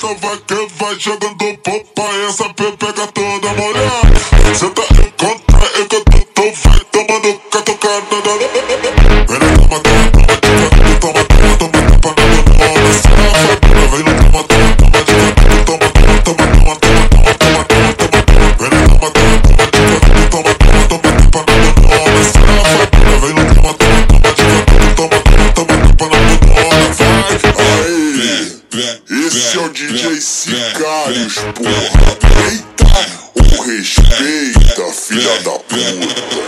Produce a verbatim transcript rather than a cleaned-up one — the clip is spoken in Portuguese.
Então vai que vai jogando popa, essa P pega toda molhada. Senta em contra, eu que tu, tu vai tomando catucada. Vem no toma, toma, toma, toma, toma, toma, toma, toma, toma, safadona. Vem no toma, toma, toma, toma, toma, toma, toma, toma, toma, toma, toma, vem no toma, toma, toma, toma, toma, toma, toma, toma, safadona. Vem no toma, toma, toma, toma, toma, toma, toma, toma, vai, aí. Esse é o D J Sicários, porra. Eita, o respeita, filha da puta.